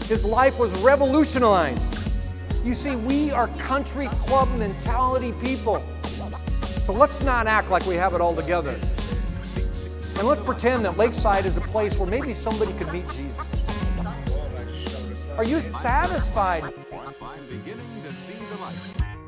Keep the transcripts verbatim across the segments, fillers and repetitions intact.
His life was revolutionized. You see, we are country club mentality people. So let's not act like we have it all together. And let's pretend that Lakeside is a place where maybe somebody could meet Jesus. Are you satisfied? I'm beginning to see the light.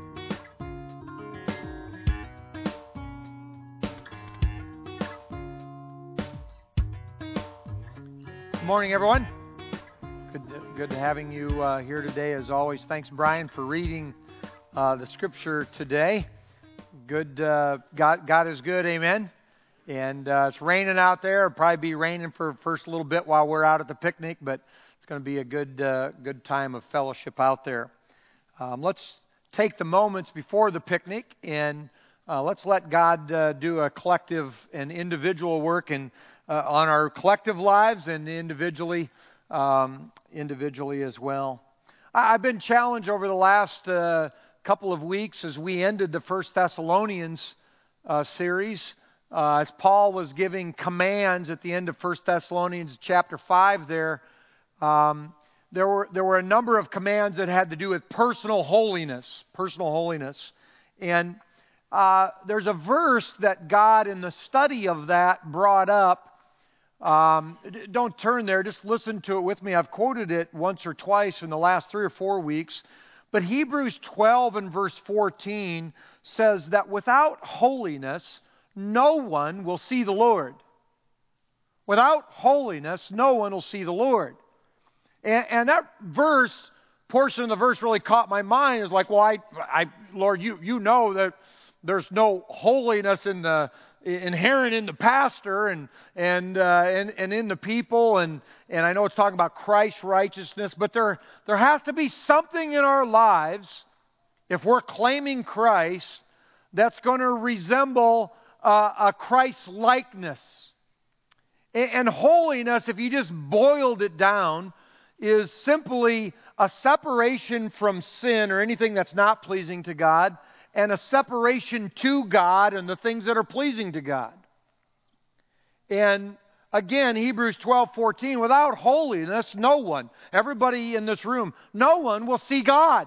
Good morning, everyone. Good, good to having you uh, here today. As always, thanks, Brian, for reading uh, the Scripture today. Good, uh, God, God is good, amen. And uh, it's raining out there. It'll probably be raining for the first little bit while we're out at the picnic, but it's going to be a good, uh, good time of fellowship out there. Um, let's take the moments before the picnic and uh, let's let God uh, do a collective and individual work and uh, on our collective lives and individually, um, individually as well. I, I've been challenged over the last uh, couple of weeks as we ended the First Thessalonians uh, series. Uh, as Paul was giving commands at the end of First Thessalonians chapter five there, um, there were there were a number of commands that had to do with personal holiness, personal holiness. And uh, there's a verse that God in the study of that brought up. Um, don't turn there, just listen to it with me. I've quoted it once or twice in the last three or four weeks. But Hebrews twelve and verse fourteen says that without holiness, no one will see the Lord. Without holiness, no one will see the Lord. And, and that verse, portion of the verse really caught my mind. It's like, well, I, I, Lord, you, you know that there's no holiness in the inherent in the pastor and and uh, and and in the people, and and I know it's talking about Christ's righteousness, but there there has to be something in our lives if we're claiming Christ that's going to resemble Uh, a Christ-likeness. And, and holiness, if you just boiled it down, is simply a separation from sin or anything that's not pleasing to God, and a separation to God and the things that are pleasing to God. And again, Hebrews twelve fourteen, without holiness, no one, everybody in this room, no one will see God.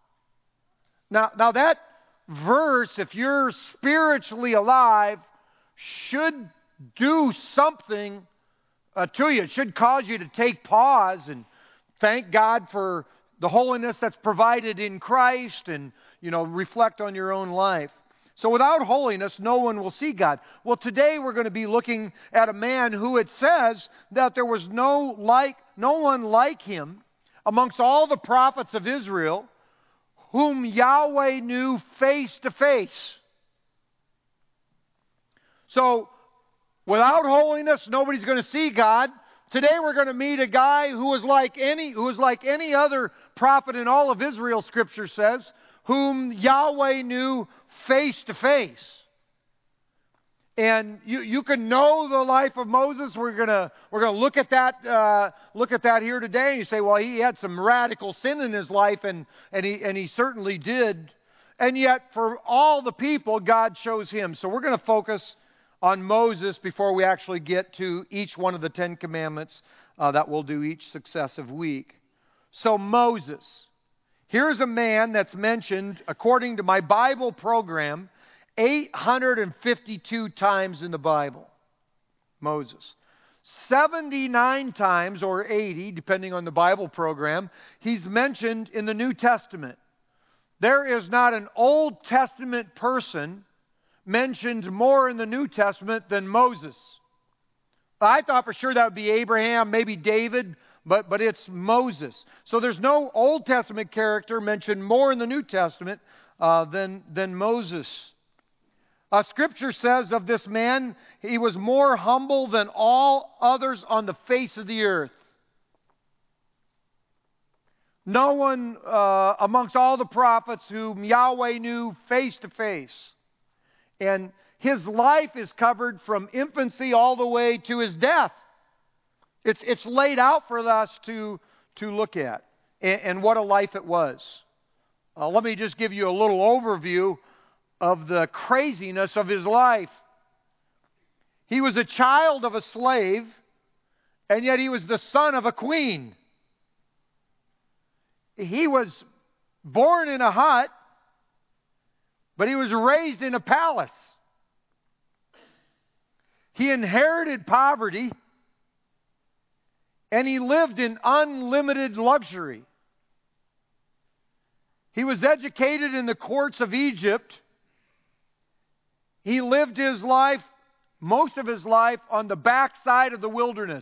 Now, now that verse, if you're spiritually alive, should do something uh, to you. It should cause you to take pause and thank God for the holiness that's provided in Christ, and, you know, reflect on your own life. So without holiness, no one will see God. Well, today we're going to be looking at a man who it says that there was no like, no one like him amongst all the prophets of Israel, whom Yahweh knew face to face. So, without holiness, nobody's going to see God. Today we're going to meet a guy who was like any who was like any other prophet in all of Israel, Scripture says, whom Yahweh knew face to face. And you, you can know the life of Moses. We're gonna we're gonna look at that uh, look at that here today. And you say, well, he had some radical sin in his life, and and he and he certainly did. And yet, for all the people, God chose him. So we're going to focus on Moses before we actually get to each one of the Ten Commandments uh, that we'll do each successive week. So Moses, here's a man that's mentioned according to my Bible program eight hundred fifty-two times in the Bible. Moses. seventy-nine times, or eighty, depending on the Bible program, he's mentioned in the New Testament. There is not an Old Testament person mentioned more in the New Testament than Moses. I thought for sure that would be Abraham, maybe David, but, but it's Moses. So there's no Old Testament character mentioned more in the New Testament uh, than, than Moses. Uh, Scripture says of this man, he was more humble than all others on the face of the earth. No one uh, amongst all the prophets whom Yahweh knew face to face. And his life is covered from infancy all the way to his death. It's, it's laid out for us to, to look at. And, and what a life it was. Uh, let me just give you a little overview of the craziness of his life. He was a child of a slave, and yet he was the son of a queen. he was born in a hut, but he was raised in a palace. He inherited poverty, and he lived in unlimited luxury. He was educated in the courts of Egypt. He lived his life, most of his life, on the backside of the wilderness.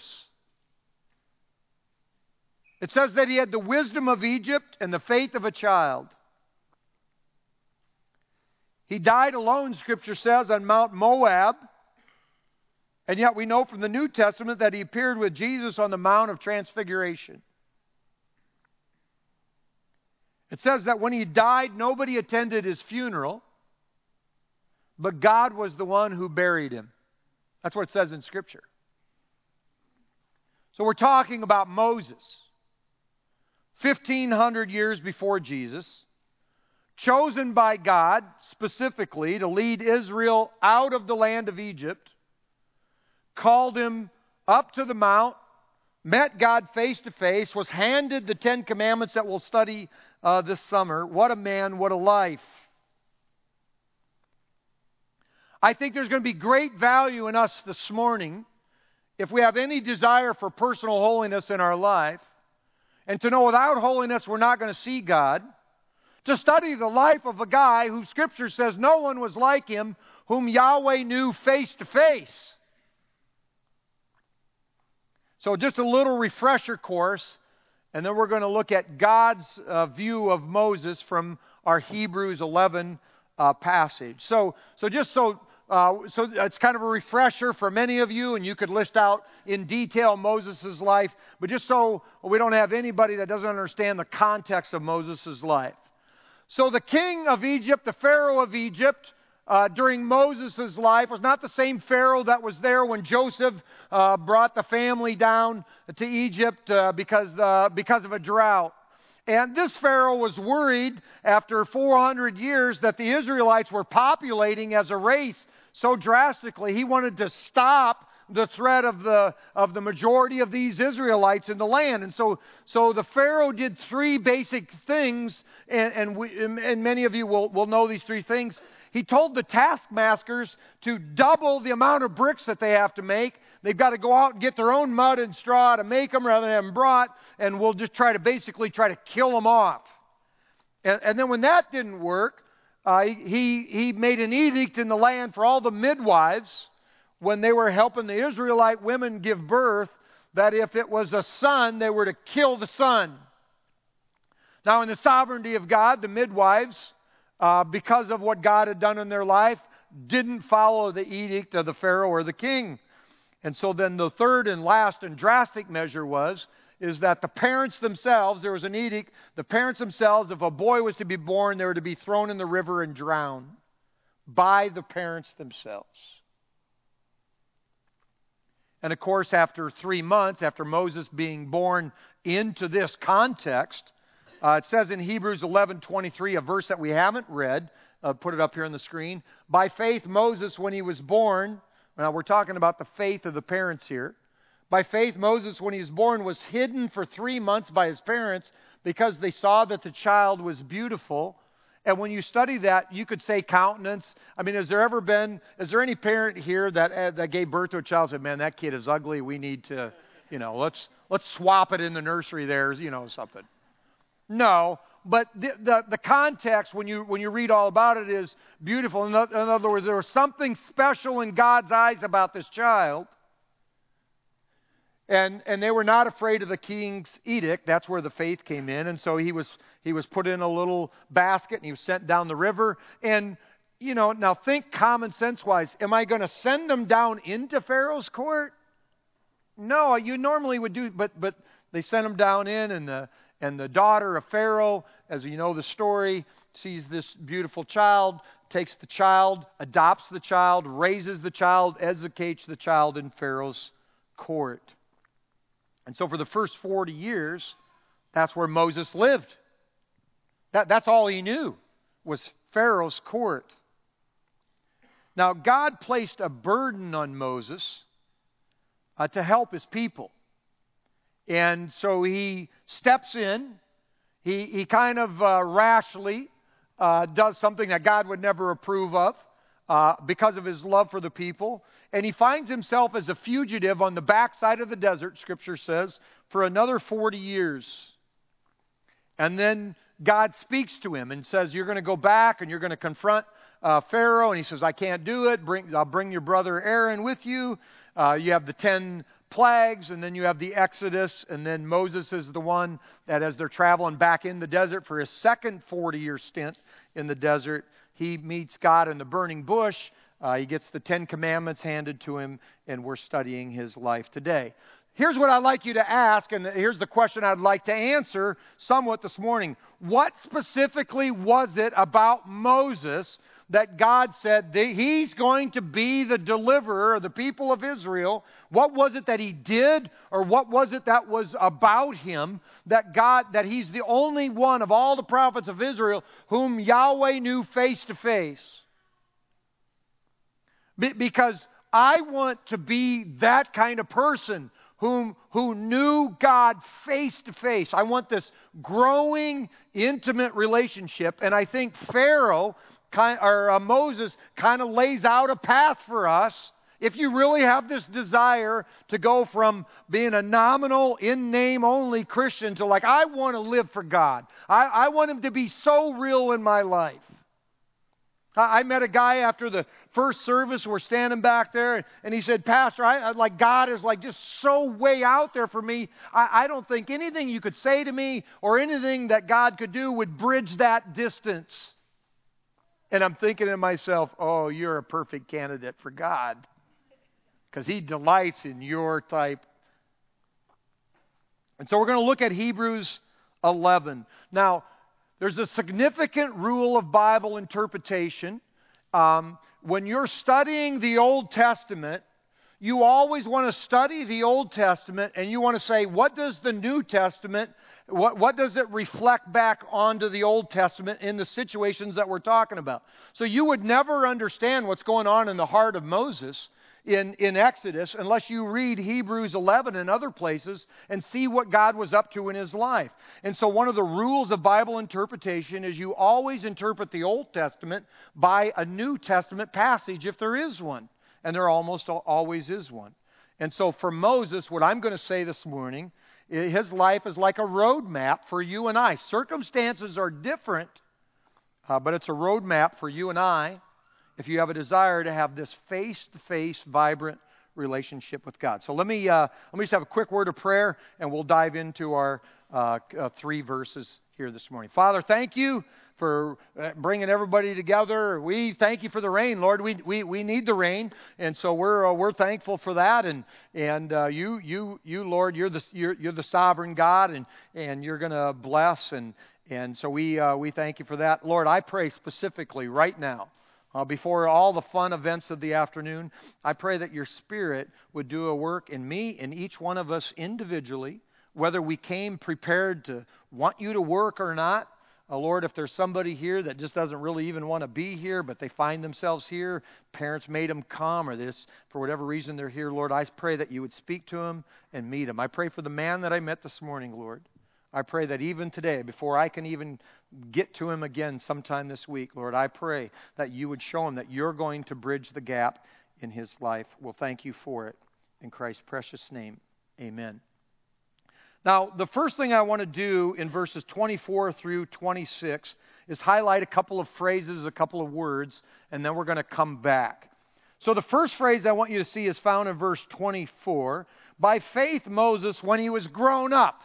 It says that he had the wisdom of Egypt and the faith of a child. He died alone, Scripture says, on Mount Moab. And yet we know from the New Testament that he appeared with Jesus on the Mount of Transfiguration. It says that when he died, nobody attended his funeral, but God was the one who buried him. That's what it says in Scripture. So we're talking about Moses, fifteen hundred years before Jesus, chosen by God specifically to lead Israel out of the land of Egypt, called him up to the mount, met God face to face, was handed the Ten Commandments that we'll study uh, this summer. What a man, what a life. I think there's going to be great value in us this morning if we have any desire for personal holiness in our life, and to know without holiness we're not going to see God, to study the life of a guy who Scripture says no one was like him, whom Yahweh knew face to face. So just a little refresher course, and then we're going to look at God's uh, view of Moses from our Hebrews eleven uh, passage. So, so just so uh, so it's kind of a refresher for many of you, and you could list out in detail Moses' life, but just so we don't have anybody that doesn't understand the context of Moses' life. So the king of Egypt, the Pharaoh of Egypt, Uh, during Moses' life was not the same Pharaoh that was there when Joseph uh, brought the family down to Egypt uh, because, uh, because of a drought. And this Pharaoh was worried after four hundred years that the Israelites were populating as a race so drastically. He wanted to stop the threat of the of the majority of these Israelites in the land. And so so the Pharaoh did three basic things, and, and, we, and many of you will, will know these three things. He told the taskmasters to double the amount of bricks that they have to make. They've got to go out and get their own mud and straw to make them rather than have them brought, and we'll just try to basically try to kill them off. And, and then when that didn't work, uh, he, he made an edict in the land for all the midwives when they were helping the Israelite women give birth, that if it was a son, they were to kill the son. Now, in the sovereignty of God, the midwives, Uh, because of what God had done in their life, didn't follow the edict of the Pharaoh or the king. And so then the third and last and drastic measure was, is that the parents themselves, there was an edict, the parents themselves, if a boy was to be born, they were to be thrown in the river and drowned by the parents themselves. And of course, after three months, after Moses being born into this context, Uh, it says in Hebrews eleven twenty-three, a verse that we haven't read, uh, put it up here on the screen. By faith, Moses, when he was born, now we're talking about the faith of the parents here. By faith, Moses, when he was born, was hidden for three months by his parents because they saw that the child was beautiful. And when you study that, you could say countenance. I mean, has there ever been, is there any parent here that uh, that gave birth to a child and said, man, that kid is ugly, we need to, you know, let's let's swap it in the nursery there, you know, something. No, but the, the the context when you when you read all about it is beautiful. In other, in other words, there was something special in God's eyes about this child, and and they were not afraid of the king's edict. That's where the faith came in, and so he was he was put in a little basket and he was sent down the river. And you know, now think common sense wise. Am I going to send them down into Pharaoh's court? No, you normally would do, but but they sent them down in, and the And the daughter of Pharaoh, as you know the story, sees this beautiful child, takes the child, adopts the child, raises the child, educates the child in Pharaoh's court. And so for the first forty years, that's where Moses lived. That, that's all he knew was Pharaoh's court. Now, God placed a burden on Moses uh, to help his people. And so he steps in, He, he kind of uh, rashly uh, does something that God would never approve of uh, because of his love for the people. And he finds himself as a fugitive on the backside of the desert, Scripture says, for another forty years. And then God speaks to him and says, you're going to go back and you're going to confront uh, Pharaoh. And he says, I can't do it. Bring, I'll bring your brother Aaron with you. Uh, you have the ten plagues, and then you have the Exodus, and then Moses is the one that as they're traveling back in the desert for his second forty-year stint in the desert, he meets God in the burning bush. Uh, he gets the Ten Commandments handed to him, and we're studying his life today. Here's what I'd like you to ask, and here's the question I'd like to answer somewhat this morning. What specifically was it about Moses that God said that he's going to be the deliverer of the people of Israel? What was it that he did, or what was it that was about him that God, that he's the only one of all the prophets of Israel whom Yahweh knew face to face? Be- because I want to be that kind of person whom who knew God face to face. I want this growing, intimate relationship, and I think Pharaoh kind or uh, Moses kind of lays out a path for us. If you really have this desire to go from being a nominal, in name only Christian to like, I want to live for God. I, I want Him to be so real in my life. I met a guy after the first service. We're standing back there, and he said, Pastor, I, I like God is like just so way out there for me. I, I don't think anything you could say to me or anything that God could do would bridge that distance. And I'm thinking to myself, oh, you're a perfect candidate for God because He delights in your type. And so we're going to look at Hebrews eleven. Now, there's a significant rule of Bible interpretation. Um, when you're studying the Old Testament, you always want to study the Old Testament and you want to say, what does the New Testament, what, what does it reflect back onto the Old Testament in the situations that we're talking about? So you would never understand what's going on in the heart of Moses in, in Exodus unless you read Hebrews eleven and other places and see what God was up to in his life. And so one of the rules of Bible interpretation is you always interpret the Old Testament by a New Testament passage if there is one. And there almost always is one. And so for Moses, what I'm going to say this morning, his life is like a road map for you and I. Circumstances are different, uh, but it's a road map for you and I if you have a desire to have this face-to-face, vibrant relationship with God. So let me uh, let me just have a quick word of prayer, and we'll dive into our uh, uh, three verses here this morning. Father, thank you for bringing everybody together. We thank you for the rain, Lord. We we, we need the rain, and so we're uh, we're thankful for that. And and uh, you you you Lord, you're the you're, you're the sovereign God, and and you're going to bless, and and so we uh, we thank you for that, Lord. I pray specifically right now. Uh, before all the fun events of the afternoon, I pray that your Spirit would do a work in me and each one of us individually, whether we came prepared to want you to work or not. Uh, Lord, if there's somebody here that just doesn't really even want to be here, but they find themselves here, parents made them come, or this, for whatever reason they're here, Lord, I pray that you would speak to them and meet them. I pray for the man that I met this morning, Lord. I pray that even today, before I can even get to him again sometime this week, Lord, I pray that you would show him that you're going to bridge the gap in his life. We'll thank you for it. In Christ's precious name, amen. Now, the first thing I want to do in verses twenty-four through twenty-six is highlight a couple of phrases, a couple of words, and then we're going to come back. So the first phrase I want you to see is found in verse twenty-four. By faith, Moses, when he was grown up.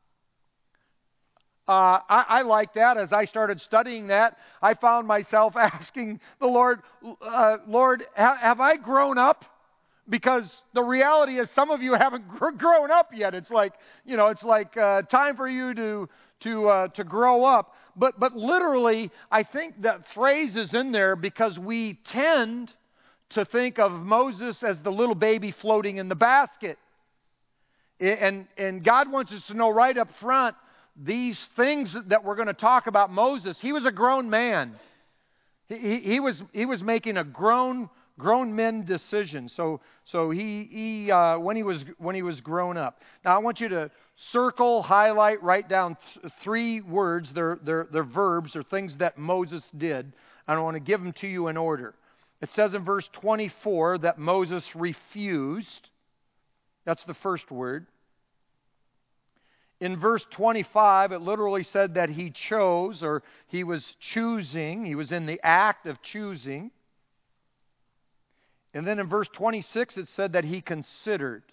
Uh, I, I like that. As I started studying that, I found myself asking the Lord, uh, Lord, ha- have I grown up? Because the reality is some of you haven't gr- grown up yet. It's like, you know, it's like uh, time for you to to uh, to grow up. But but literally, I think that phrase is in there because we tend to think of Moses as the little baby floating in the basket. And and God wants us to know right up front, these things that we're going to talk about Moses, he was a grown man. He, he, he was he was making a grown grown men decisions. So so he he uh, when he was when he was grown up. Now I want you to circle, highlight, write down th- three words. They're they're they're verbs. They're things that Moses did. I want to give them to you in order. It says in verse twenty-four that Moses refused. That's the first word. In verse twenty-five, it literally said that he chose, or he was choosing. He was in the act of choosing. And then in verse twenty-six, it said that he considered.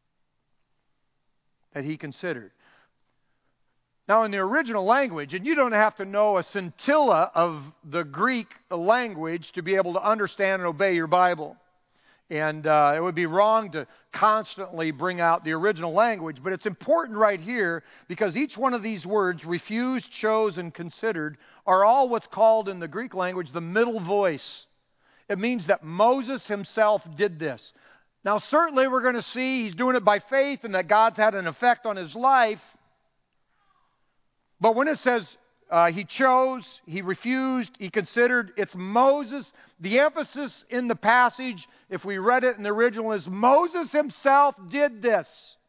That he considered. Now, in the original language, and you don't have to know a scintilla of the Greek language to be able to understand and obey your Bible. And uh, it would be wrong to constantly bring out the original language, but it's important right here because each one of these words, refused, chose, and considered, are all what's called in the Greek language the middle voice. It means that Moses himself did this. Now, certainly we're going to see he's doing it by faith and that God's had an effect on his life. But when it says uh, he chose, he refused, he considered, it's Moses. The emphasis in the passage, if we read it in the original, is Moses himself did this.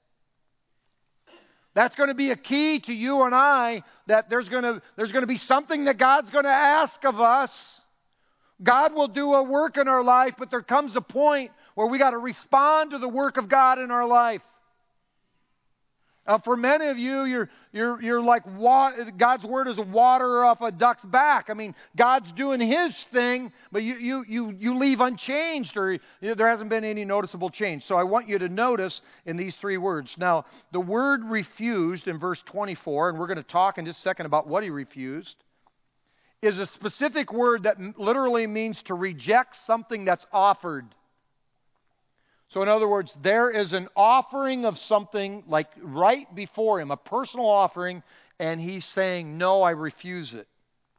That's going to be a key to you and I, that there's going to, there's going to be something that God's going to ask of us. God will do a work in our life, but there comes a point where we got to respond to the work of God in our life. Uh, for many of you, you're you're you're like water, God's word is water off a duck's back. I mean, God's doing His thing, but you you you you leave unchanged, or you know, there hasn't been any noticeable change. So I want you to notice in these three words. Now, the word refused in verse twenty-four, and we're going to talk in just a second about what he refused, is a specific word that literally means to reject something that's offered. So in other words, there is an offering of something like right before him, a personal offering, and he's saying, no, I refuse it.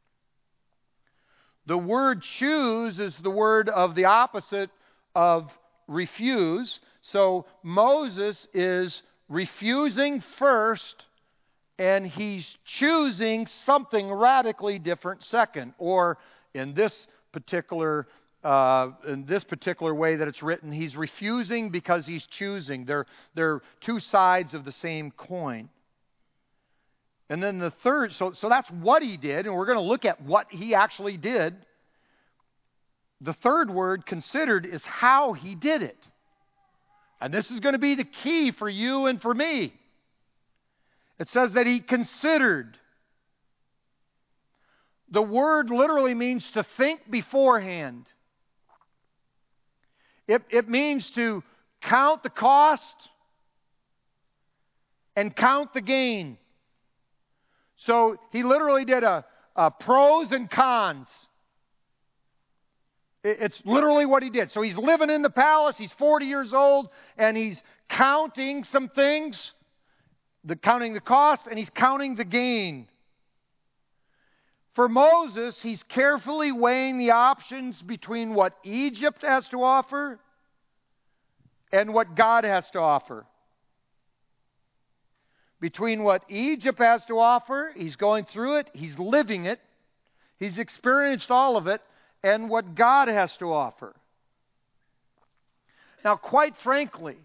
The word choose is the word of the opposite of refuse. So Moses is refusing first, and he's choosing something radically different second. Or in this particular Uh, in this particular way that it's written, he's refusing because he's choosing. They're, they're two sides of the same coin. And then the third, so, so that's what he did, and we're going to look at what he actually did. The third word, considered, is how he did it. And this is going to be the key for you and for me. It says that he considered. The word literally means to think beforehand. It, it means to count the cost and count the gain. So he literally did a, a pros and cons. It, it's literally what he did. So he's living in the palace. He's forty years old, and he's counting some things, the counting the cost, and he's counting the gain. For Moses, he's carefully weighing the options between what Egypt has to offer and what God has to offer. Between what Egypt has to offer, he's going through it, he's living it, he's experienced all of it, and what God has to offer. Now, quite frankly,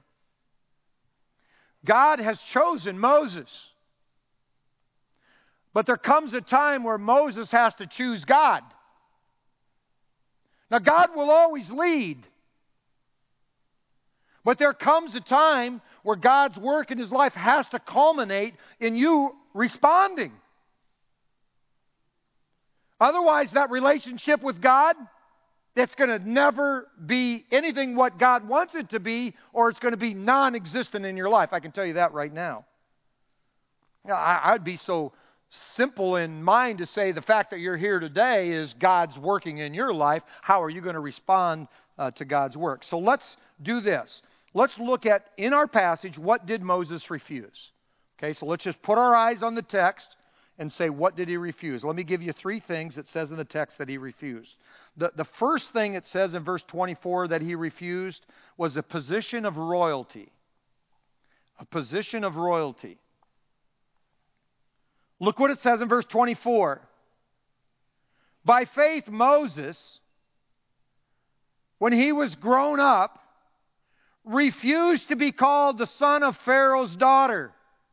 God has chosen Moses. But there comes a time where Moses has to choose God. Now, God will always lead. But there comes a time where God's work in his life has to culminate in you responding. Otherwise, that relationship with God, it's going to never be anything what God wants it to be, or it's going to be non-existent in your life. I can tell you that right now. I, I'd be so simple in mind to say the fact that you're here today is God's working in your life. How are you going to respond uh, to God's work? So let's do this. Let's look at, in our passage, what did Moses refuse? Okay, so let's just put our eyes on the text and say, what did he refuse? Let me give you three things it says in the text that he refused. The, the first thing it says in verse twenty-four that he refused was a position of royalty. A position of royalty. Look what it says in verse twenty-four. By faith, Moses, when he was grown up, refused to be called the son of Pharaoh's daughter.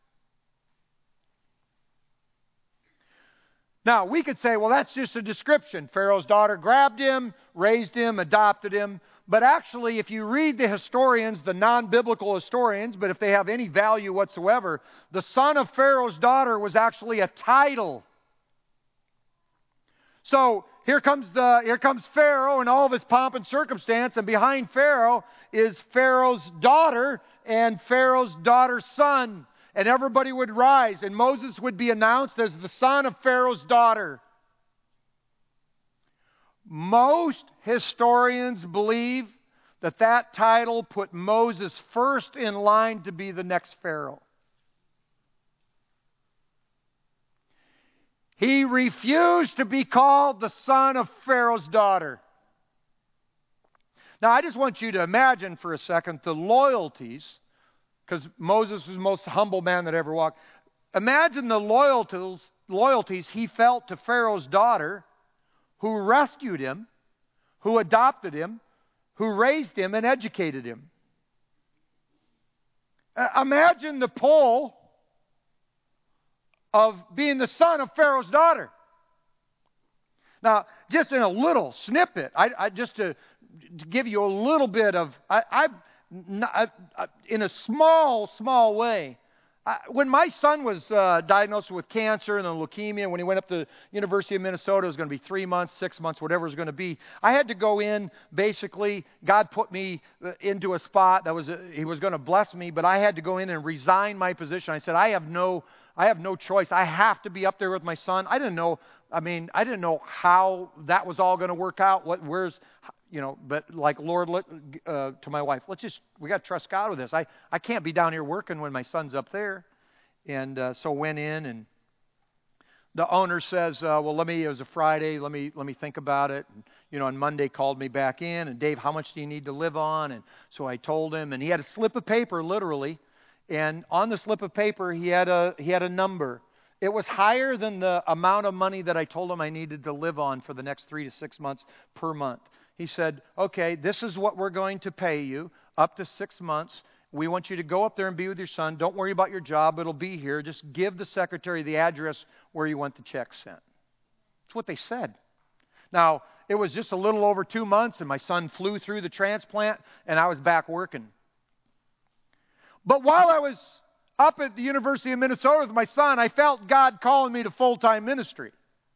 Now, we could say, well, that's just a description. Pharaoh's daughter grabbed him, raised him, adopted him. But actually, if you read the historians, the non-biblical historians, but if they have any value whatsoever, the son of Pharaoh's daughter was actually a title. So here comes the here comes Pharaoh and all of his pomp and circumstance, and behind Pharaoh is Pharaoh's daughter and Pharaoh's daughter's son. And everybody would rise, and Moses would be announced as the son of Pharaoh's daughter. Most historians believe that that title put Moses first in line to be the next Pharaoh. He refused to be called the son of Pharaoh's daughter. Now, I just want you to imagine for a second the loyalties, because Moses was the most humble man that ever walked. Imagine the loyalties, loyalties he felt to Pharaoh's daughter, who rescued him, who adopted him, who raised him and educated him. Uh, imagine the pull of being the son of Pharaoh's daughter. Now, just in a little snippet, I, I just to, to give you a little bit of, I, I Not, uh, in a small, small way. I, when my son was uh, diagnosed with cancer and then leukemia, when he went up to the University of Minnesota, it was going to be three months, six months, whatever it was going to be. I had to go in, basically, God put me into a spot that was, uh, He was going to bless me, but I had to go in and resign my position. I said, I have no, I have no choice. I have to be up there with my son. I didn't know, I mean, I didn't know how that was all going to work out. What, where's, You know, but like, Lord, let, uh, to my wife, let's just, we got to trust God with this. I, I can't be down here working when my son's up there. And uh, so went in, and the owner says, uh, well, let me, it was a Friday, let me let me think about it. And, you know, on Monday called me back in, and Dave, how much do you need to live on? And so I told him, and he had a slip of paper, literally. And on the slip of paper, he had a he had a number. It was higher than the amount of money that I told him I needed to live on for the next three to six months per month. He said, okay, this is what we're going to pay you up to six months. We want you to go up there and be with your son. Don't worry about your job. It'll be here. Just give the secretary the address where you want the check sent. That's what they said. Now, it was just a little over two months, and my son flew through the transplant, and I was back working. But while I was up at the University of Minnesota with my son, I felt God calling me to full-time ministry.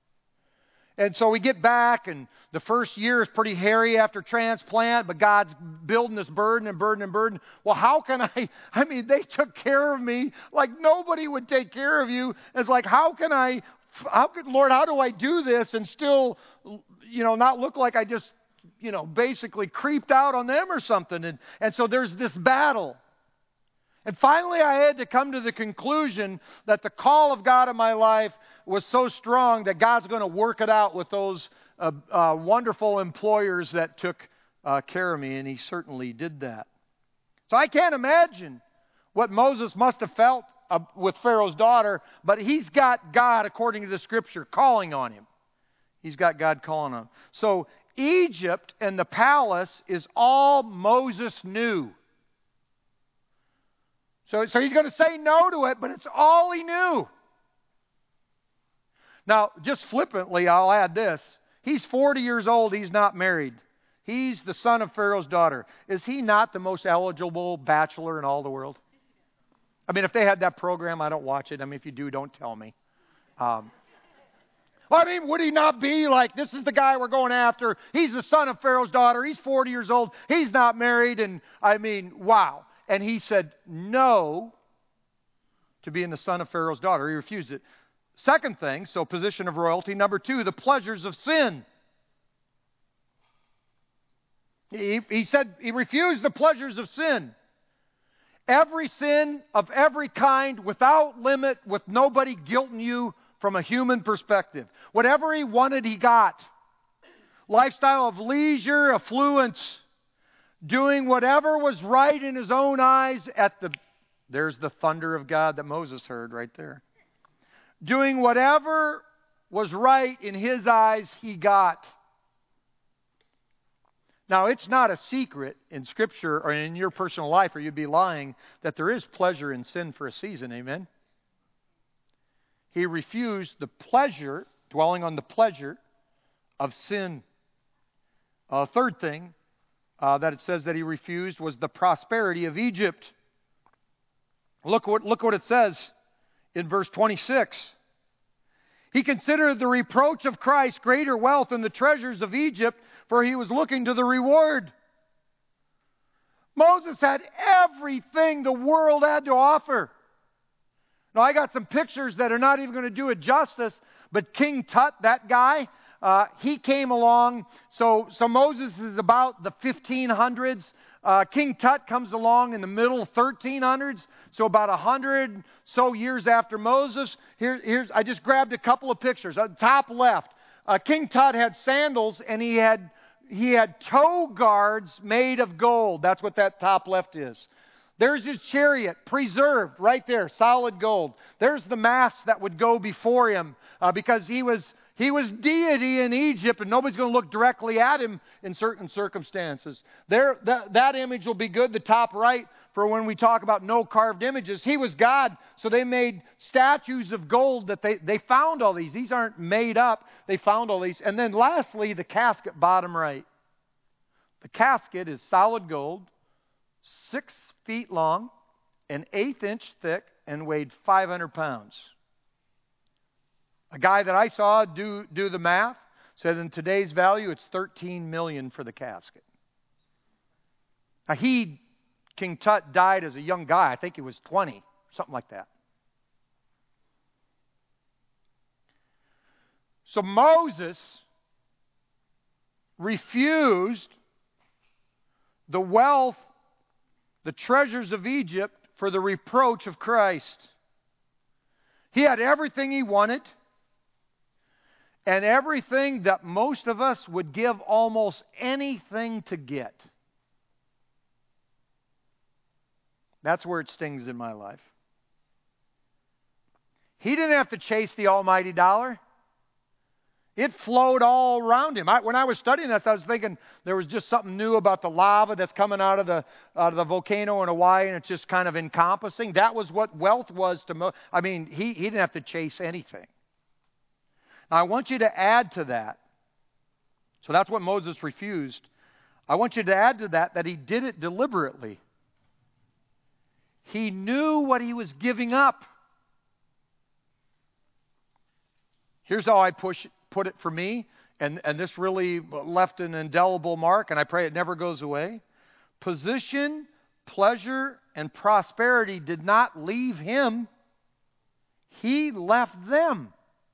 And so we get back, and the first year is pretty hairy after transplant, but God's building this burden and burden and burden. Well, how can I, I mean, they took care of me like nobody would take care of you. It's like, how can I, how could, Lord, how do I do this and still, you know, not look like I just, you know, basically creeped out on them or something? And, and so there's this battle. And finally, I had to come to the conclusion that the call of God in my life was so strong that God's going to work it out with those uh, uh, wonderful employers that took uh, care of me, and He certainly did that. So I can't imagine what Moses must have felt uh, with Pharaoh's daughter, but he's got God, according to the Scripture, calling on him. He's got God calling on him. So Egypt and the palace is all Moses knew. So, so he's going to say no to it, but it's all he knew. Now, just flippantly, I'll add this. He's forty years old. He's not married. He's the son of Pharaoh's daughter. Is he not the most eligible bachelor in all the world? I mean, if they had that program, I don't watch it. I mean, if you do, don't tell me. Um, well, I mean, would he not be like, this is the guy we're going after. He's the son of Pharaoh's daughter. He's forty years old. He's not married. And I mean, wow. And he said no to being the son of Pharaoh's daughter. He refused it. Second thing, so position of royalty. Number two, the pleasures of sin. He, he said he refused the pleasures of sin. Every sin of every kind, without limit, with nobody guilting you from a human perspective. Whatever he wanted, he got. Lifestyle of leisure, affluence, doing whatever was right in his own eyes at the, there's the thunder of God that Moses heard right there. Doing whatever was right in his eyes, he got. Now, it's not a secret in Scripture or in your personal life, or you'd be lying, that there is pleasure in sin for a season. Amen? He refused the pleasure, dwelling on the pleasure of sin. A third thing uh, that it says that he refused was the prosperity of Egypt. Look what, look what it says in verse twenty-six. He considered the reproach of Christ greater wealth than the treasures of Egypt, for he was looking to the reward. Moses had everything the world had to offer. Now, I got some pictures that are not even going to do it justice, but King Tut, that guy, uh, he came along. So, so Moses is about the fifteen hundreds. Uh, King Tut comes along in the middle thirteen hundreds, so about a hundred so years after Moses. Here, here's I just grabbed a couple of pictures. Uh, top left, uh, King Tut had sandals, and he had he had toe guards made of gold. That's what that top left is. There's his chariot, preserved right there, solid gold. There's the mast that would go before him uh, because he was he was deity in Egypt, and nobody's going to look directly at him in certain circumstances. There, that, that image will be good, the top right, for when we talk about no carved images. He was God, so they made statues of gold that they, they found all these. These aren't made up. They found all these. And then lastly, the casket, bottom right. The casket is solid gold, six feet long, an eighth inch thick, and weighed five hundred pounds. A guy that I saw do, do the math said in today's value, it's thirteen million dollars for the casket. Now he, King Tut, died as a young guy. I think he was twenty, something like that. So Moses refused the wealth, the treasures of Egypt for the reproach of Christ. He had everything he wanted, and everything that most of us would give almost anything to get. That's where it stings in my life. He didn't have to chase the almighty dollar. It flowed all around him. I, when I was studying this, I was thinking there was just something new about the lava that's coming out of the out of the volcano in Hawaii, and it's just kind of encompassing. That was what wealth was to Moses. I mean, he, he didn't have to chase anything. Now, I want you to add to that. So that's what Moses refused. I want you to add to that that he did it deliberately. He knew what he was giving up. Here's how I push it. Put it for me, and, and this really left an indelible mark, and I pray it never goes away. Position, pleasure, and prosperity did not leave him. He left them.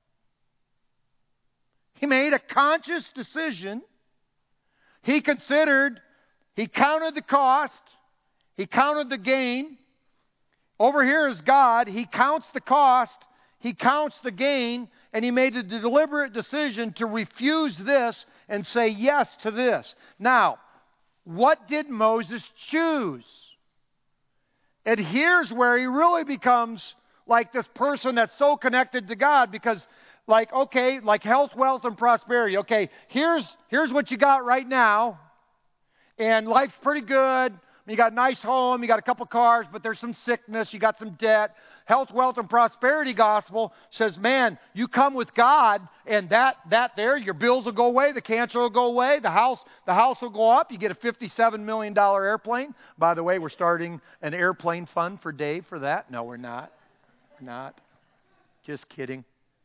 He made a conscious decision. He considered, he counted the cost, he counted the gain. Over here is God. He counts the cost, he counts the gain, and he made a deliberate decision to refuse this and say yes to this. Now, what did Moses choose? And here's where he really becomes like this person that's so connected to God, because like, okay, like health, wealth, and prosperity. Okay, here's, here's what you got right now, and life's pretty good. You got a nice home, you got a couple cars, but there's some sickness, you got some debt. Health, wealth, and prosperity gospel says, man, you come with God, and that that there, your bills will go away, the cancer will go away, the house the house will go up. You get a fifty-seven million dollars airplane. By the way, we're starting an airplane fund for Dave for that. No, we're not. Not. Just kidding.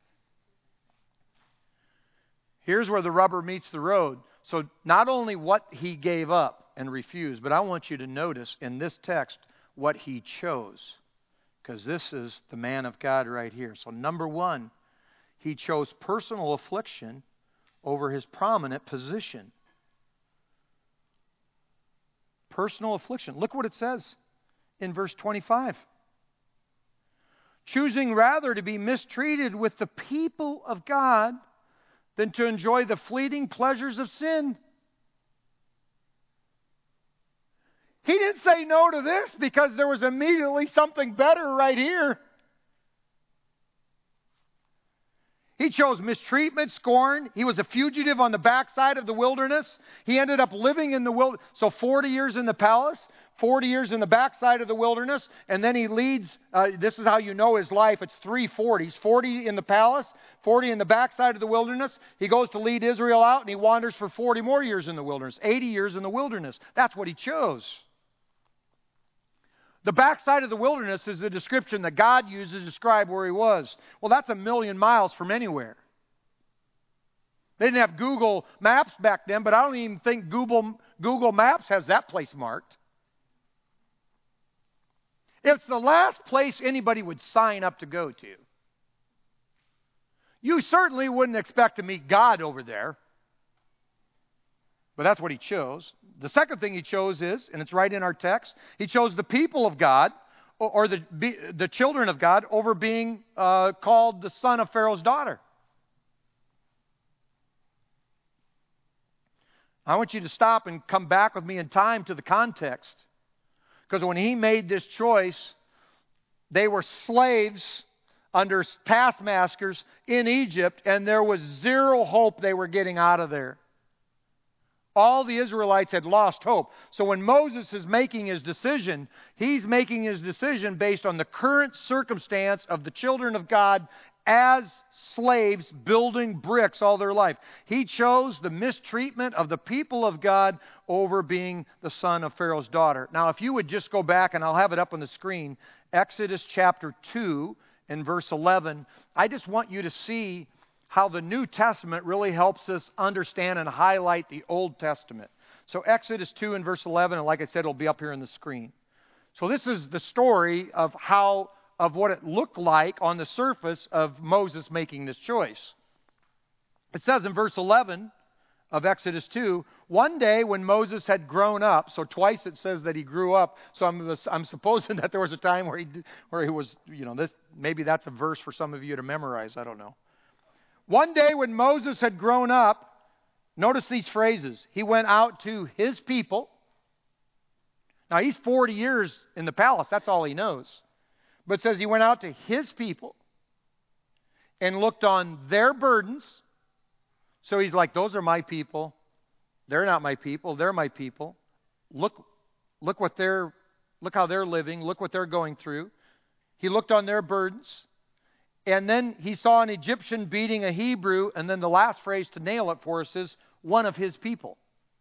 Here's where the rubber meets the road. So not only what he gave up and refused, but I want you to notice in this text what he chose. Because this is the man of God right here. So number one, he chose personal affliction over his prominent position. Personal affliction. Look what it says in verse twenty-five. Choosing rather to be mistreated with the people of God than to enjoy the fleeting pleasures of sin. He didn't say no to this because there was immediately something better right here. He chose mistreatment, scorn. He was a fugitive on the backside of the wilderness. He ended up living in the wilderness. So forty years in the palace, forty years in the backside of the wilderness, and then he leads, uh, this is how you know his life, it's three forties, forty in the palace, forty in the backside of the wilderness. He goes to lead Israel out, and he wanders for forty more years in the wilderness, eighty years in the wilderness. That's what he chose. The backside of the wilderness is the description that God used to describe where he was. Well, that's a million miles from anywhere. They didn't have Google Maps back then, but I don't even think Google, Google Maps has that place marked. It's the last place anybody would sign up to go to. You certainly wouldn't expect to meet God over there. But that's what he chose. The second thing he chose is, and it's right in our text, he chose the people of God, or, or the, the children of God, over being uh, called the son of Pharaoh's daughter. I want you to stop and come back with me in time to the context. Because when he made this choice, they were slaves under taskmasters in Egypt, and there was zero hope they were getting out of there. All the Israelites had lost hope. So when Moses is making his decision, he's making his decision based on the current circumstance of the children of God as slaves building bricks all their life. He chose the mistreatment of the people of God over being the son of Pharaoh's daughter. Now, if you would just go back, and I'll have it up on the screen, Exodus chapter two and verse eleven, I just want you to see how the New Testament really helps us understand and highlight the Old Testament. So Exodus two and verse eleven, and like I said, it'll be up here on the screen. So this is the story of how, of what it looked like on the surface of Moses making this choice. It says in verse eleven of Exodus two, one day when Moses had grown up, so twice it says that he grew up, so I'm, I'm supposing that there was a time where he, where he was, you know, this, maybe that's a verse for some of you to memorize, I don't know. One day when Moses had grown up, notice these phrases. He went out to his people. Now, he's forty years in the palace. That's all he knows. But it says he went out to his people and looked on their burdens. So he's like, those are my people. They're not my people. They're my people. Look, look what they're, look how they're living. Look what they're going through. He looked on their burdens. And then he saw an Egyptian beating a Hebrew, and then the last phrase to nail it for us is, one of his people.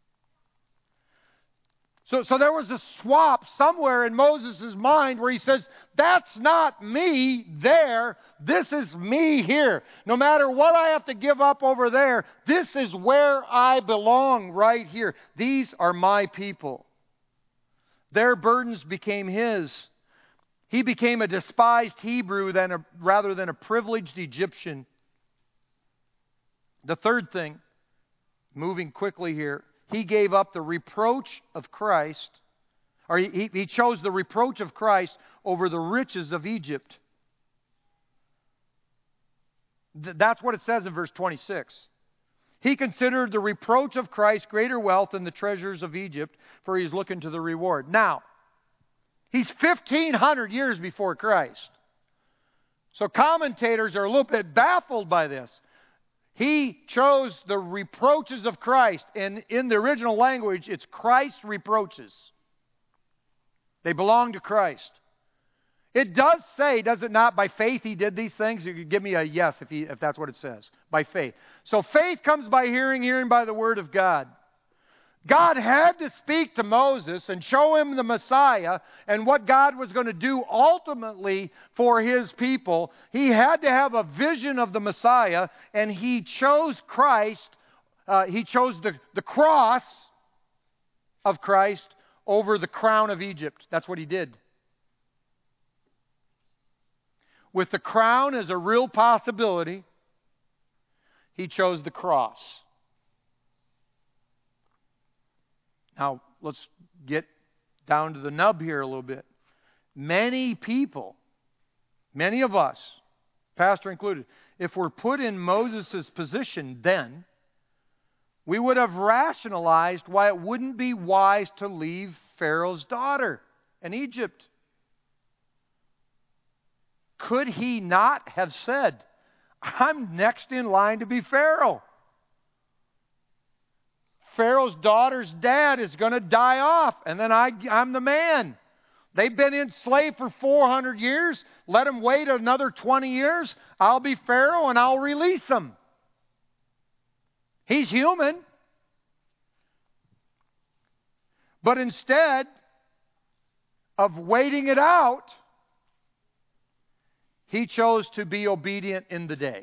So, so there was a swap somewhere in Moses' mind where he says, that's not me there, this is me here. No matter what I have to give up over there, this is where I belong right here. These are my people. Their burdens became his. He became a despised Hebrew than a, rather than a privileged Egyptian. The third thing, moving quickly here, he gave up the reproach of Christ, or he, he chose the reproach of Christ over the riches of Egypt. Th- that's what it says in verse twenty-six. He considered the reproach of Christ greater wealth than the treasures of Egypt, for he is looking to the reward. Now, he's fifteen hundred years before Christ. So commentators are a little bit baffled by this. He chose the reproaches of Christ, and in the original language, it's Christ's reproaches. They belong to Christ. It does say, does it not, by faith he did these things? You could give me a yes if, he, if that's what it says. By faith. So faith comes by hearing, hearing by the word of God. God had to speak to Moses and show him the Messiah and what God was going to do ultimately for his people. He had to have a vision of the Messiah, and he chose Christ. Uh, he chose the, the cross of Christ over the crown of Egypt. That's what he did. With the crown as a real possibility, he chose the cross. Now, let's get down to the nub here a little bit. Many people, many of us, pastor included, if we're put in Moses' position then, we would have rationalized why it wouldn't be wise to leave Pharaoh's daughter in Egypt. Could he not have said, I'm next in line to be Pharaoh. Pharaoh's daughter's dad is going to die off, and then I, I'm the man. They've been enslaved for four hundred years. Let them wait another twenty years. I'll be Pharaoh, and I'll release them. He's human. But instead of waiting it out, he chose to be obedient in the day.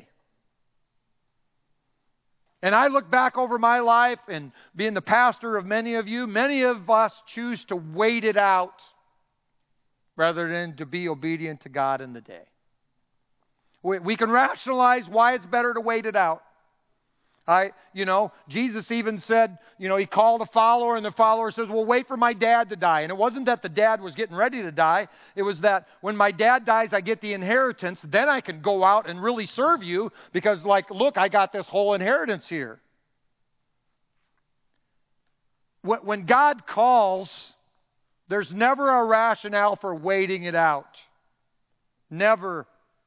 And I look back over my life and being the pastor of many of you, many of us choose to wait it out rather than to be obedient to God in the day. We, we can rationalize why it's better to wait it out. I, you know, Jesus even said, you know, he called a follower, and the follower says, well, wait for my dad to die. And it wasn't that the dad was getting ready to die. It was that when my dad dies, I get the inheritance. Then I can go out and really serve you because, like, look, I got this whole inheritance here. When God calls, there's never a rationale for waiting it out. Never.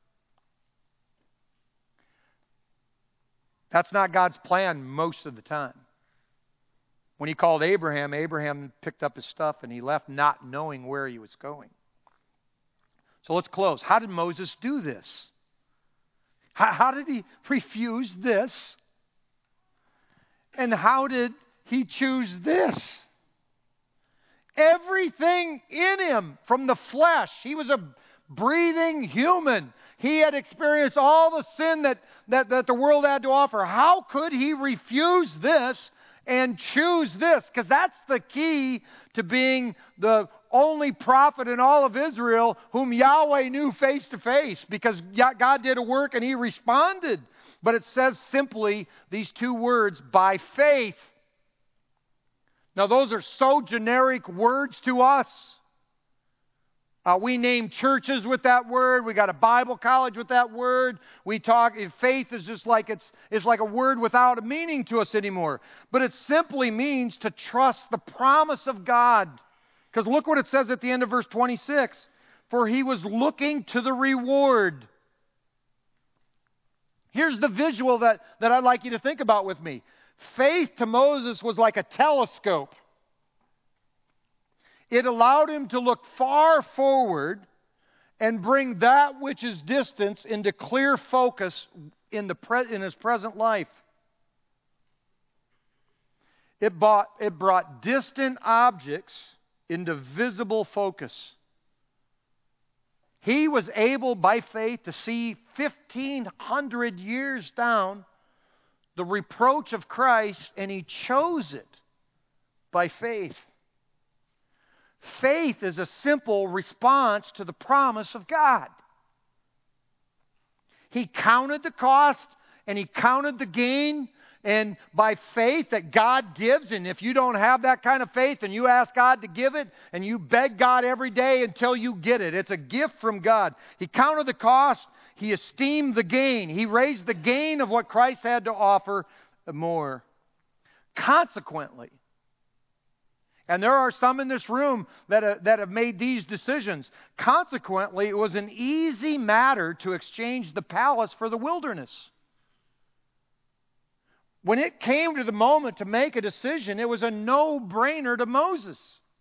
That's not God's plan most of the time. When he called Abraham, Abraham picked up his stuff and he left not knowing where he was going. So let's close. How did Moses do this? How, how did he refuse this? And how did he choose this? Everything in him from the flesh. He was a breathing human. He had experienced all the sin that, that, that the world had to offer. How could he refuse this and choose this? Because that's the key to being the only prophet in all of Israel whom Yahweh knew face to face. Because God did a work and he responded. But it says simply these two words, by faith. Now those are so generic words to us. Uh, we name churches with that word. We got a Bible college with that word. We talk, faith is just like it's, it's like a word without a meaning to us anymore. But it simply means to trust the promise of God. Because look what it says at the end of verse twenty-six. For he was looking to the reward. Here's the visual that, that I'd like you to think about with me. Faith to Moses was like a telescope. It allowed him to look far forward and bring that which is distance into clear focus in, the pre- in his present life. It brought, it brought distant objects into visible focus. He was able, by faith, to see fifteen hundred years down the reproach of Christ, and he chose it by faith. Faith is a simple response to the promise of God. He counted the cost and he counted the gain, and by faith that God gives, and if you don't have that kind of faith and you ask God to give it and you beg God every day until you get it, it's a gift from God. He counted the cost, he esteemed the gain, he raised the gain of what Christ had to offer more. Consequently, and there are some in this room that, uh, that have made these decisions. Consequently, it was an easy matter to exchange the palace for the wilderness. When it came to the moment to make a decision, it was a no-brainer to Moses.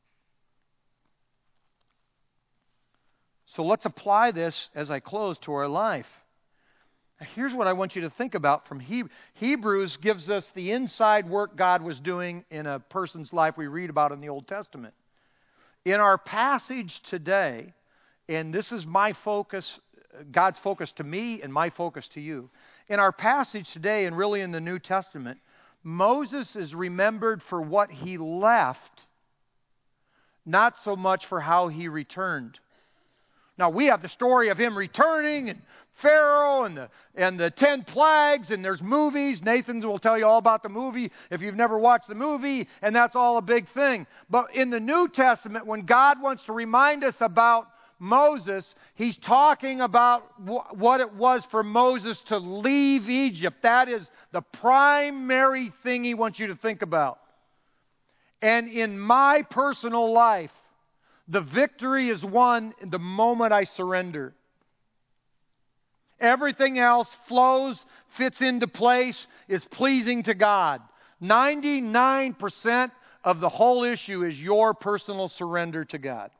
So let's apply this as I close to our life. Here's what I want you to think about from he- Hebrews gives us the inside work God was doing in a person's life we read about in the Old Testament. In our passage today, and this is my focus, God's focus to me and my focus to you. In our passage today, and really in the New Testament, Moses is remembered for what he left, not so much for how he returned. Now, we have the story of him returning, and Pharaoh, and the, and the ten plagues, and there's movies. Nathan will tell you all about the movie if you've never watched the movie, and that's all a big thing. But in the New Testament, when God wants to remind us about Moses, he's talking about wh- what it was for Moses to leave Egypt. That is the primary thing he wants you to think about. And in my personal life, the victory is won the moment I surrender. Everything else flows, fits into place, is pleasing to God. ninety-nine percent of the whole issue is your personal surrender to God.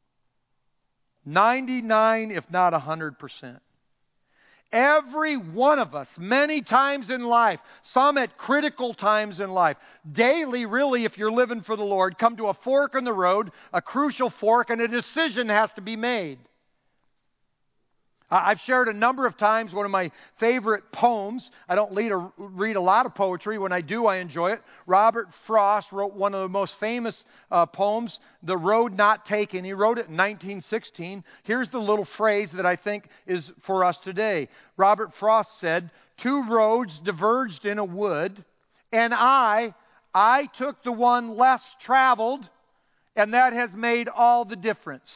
ninety-nine, if not one hundred percent. Every one of us, many times in life, some at critical times in life, daily, really, if you're living for the Lord, come to a fork in the road, a crucial fork, and a decision has to be made. I've shared a number of times one of my favorite poems. I don't read a, read a lot of poetry. When I do, I enjoy it. Robert Frost wrote one of the most famous uh, poems, The Road Not Taken. He wrote it in nineteen sixteen. Here's the little phrase that I think is for us today. Robert Frost said, "Two roads diverged in a wood, and I, I took the one less traveled, and that has made all the difference."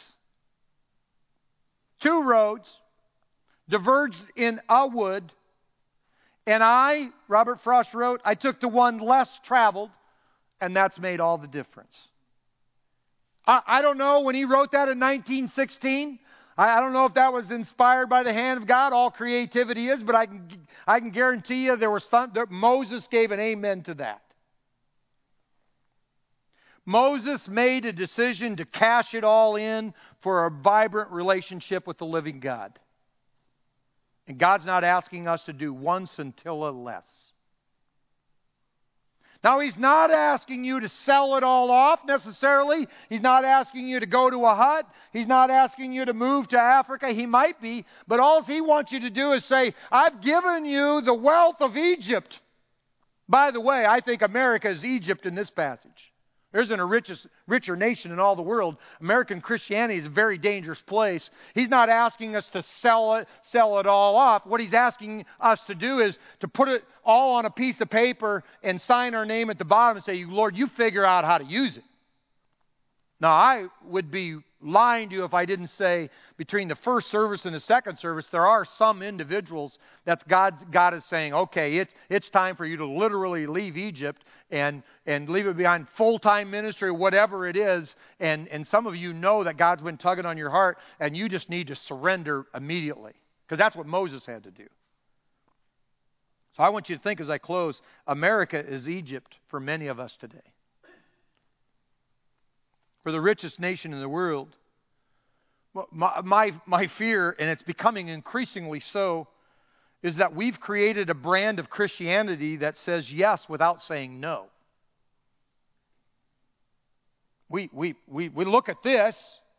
Two roads diverged in a wood, and I, Robert Frost wrote, I took the one less traveled, and that's made all the difference. I, I don't know, when he wrote that in nineteen sixteen, I, I don't know if that was inspired by the hand of God. All creativity is, but I can, I can guarantee you there was th- there, Moses gave an amen to that. Moses made a decision to cash it all in for a vibrant relationship with the living God. And God's not asking us to do one scintilla less. Now, He's not asking you to sell it all off necessarily. He's not asking you to go to a hut. He's not asking you to move to Africa. He might be. But all He wants you to do is say, I've given you the wealth of Egypt. By the way, I think America is Egypt in this passage. There isn't a richest, richer nation in all the world. American Christianity is a very dangerous place. He's not asking us to sell it, sell it all off. What He's asking us to do is to put it all on a piece of paper and sign our name at the bottom and say, Lord, you figure out how to use it. Now, I would be lying to you if I didn't say between the first service and the second service, there are some individuals that God's, God is saying, okay, it's, it's time for you to literally leave Egypt and, and leave it behind full-time ministry, whatever it is. And, and some of you know that God's been tugging on your heart and you just need to surrender immediately. Because that's what Moses had to do. So I want you to think as I close, America is Egypt for many of us today. For the richest nation in the world. My, my, my fear, and it's becoming increasingly so, is that we've created a brand of Christianity that says yes without saying no. We, we, we, we look at this,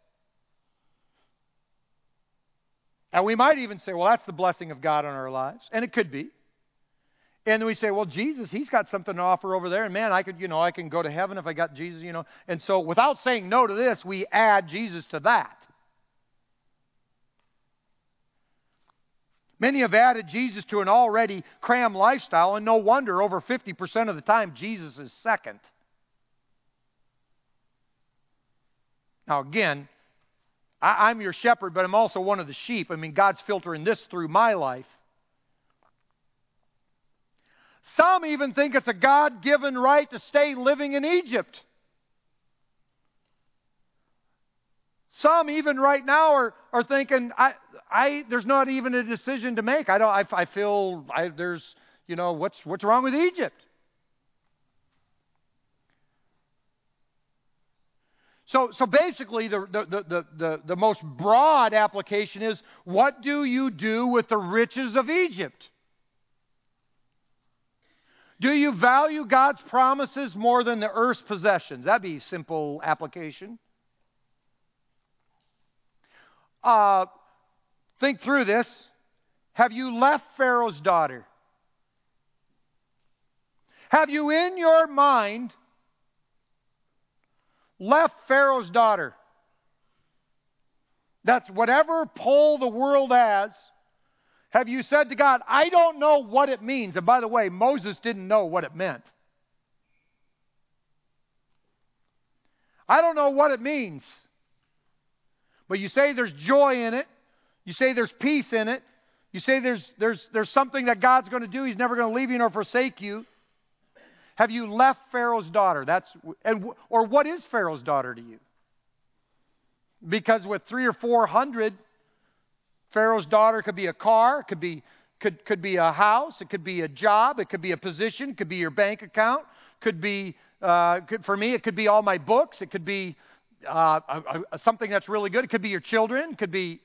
and we might even say, well, that's the blessing of God on our lives. And it could be. And then we say, well, Jesus, He's got something to offer over there. And man, I could, you know, I can go to heaven if I got Jesus, you know. And so without saying no to this, we add Jesus to that. Many have added Jesus to an already crammed lifestyle, and no wonder over fifty percent of the time Jesus is second. Now again, I, I'm your shepherd, but I'm also one of the sheep. I mean, God's filtering this through my life. Some even think it's a God-given right to stay living in Egypt. Some even right now are, are thinking, I, I, there's not even a decision to make. I don't. I, I feel I, there's, you know, what's what's wrong with Egypt? So, so basically, the, the, the, the, the most broad application is, what do you do with the riches of Egypt? Do you value God's promises more than the earth's possessions? That'd be a simple application. Uh, think through this. Have you left Pharaoh's daughter? Have you in your mind left Pharaoh's daughter? That's whatever pull the world has. Have you said to God, I don't know what it means? And by the way, Moses didn't know what it meant. I don't know what it means. But you say there's joy in it. You say there's peace in it. You say there's, there's, there's something that God's going to do. He's never going to leave you nor forsake you. Have you left Pharaoh's daughter? That's and or what is Pharaoh's daughter to you? Because with three or four hundred Pharaoh's daughter could be a car, it could be could could be a house, it could be a job, it could be a position, it could be your bank account, could be uh, could, for me it could be all my books, it could be uh, a, a, something that's really good, it could be your children, it could be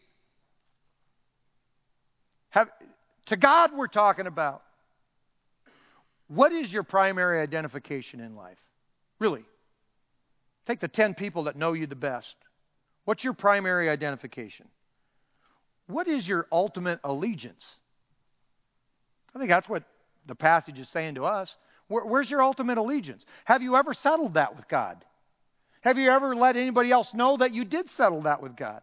have, to God we're talking about. What is your primary identification in life? Really? Take the ten people that know you the best. What's your primary identification? What is your ultimate allegiance? I think that's what the passage is saying to us. Where, where's your ultimate allegiance? Have you ever settled that with God? Have you ever let anybody else know that you did settle that with God?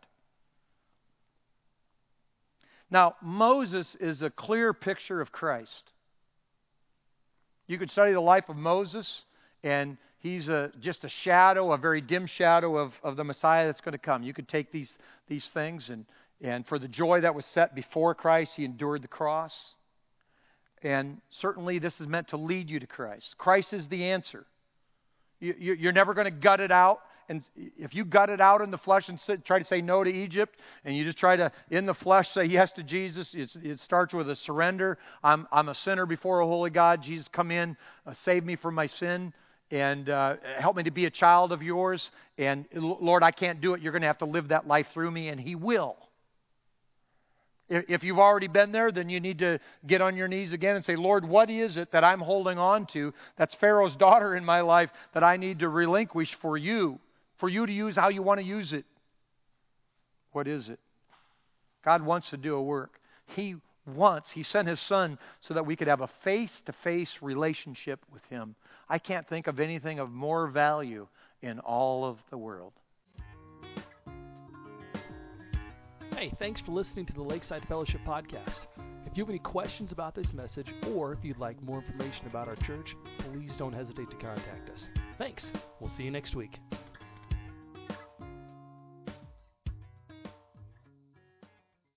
Now, Moses is a clear picture of Christ. You could study the life of Moses, and he's a, just a shadow, a very dim shadow of, of the Messiah that's going to come. You could take these, these things, and, and for the joy that was set before Christ, he endured the cross. And certainly this is meant to lead you to Christ. Christ is the answer. You, you, you're never going to gut it out. And if you gut it out in the flesh and sit, try to say no to Egypt, and you just try to, in the flesh, say yes to Jesus, it's, it starts with a surrender. I'm, I'm a sinner before a holy God. Jesus, come in, uh, save me from my sin, and uh, help me to be a child of yours. And Lord, I can't do it. You're going to have to live that life through me, and He will. If you've already been there, then you need to get on your knees again and say, Lord, what is it that I'm holding on to that's Pharaoh's daughter in my life that I need to relinquish for you? For you to use how you want to use it. What is it? God wants to do a work. He wants, He sent His Son so that we could have a face-to-face relationship with Him. I can't think of anything of more value in all of the world. Hey, thanks for listening to the Lakeside Fellowship Podcast. If you have any questions about this message, or if you'd like more information about our church, please don't hesitate to contact us. Thanks. We'll see you next week.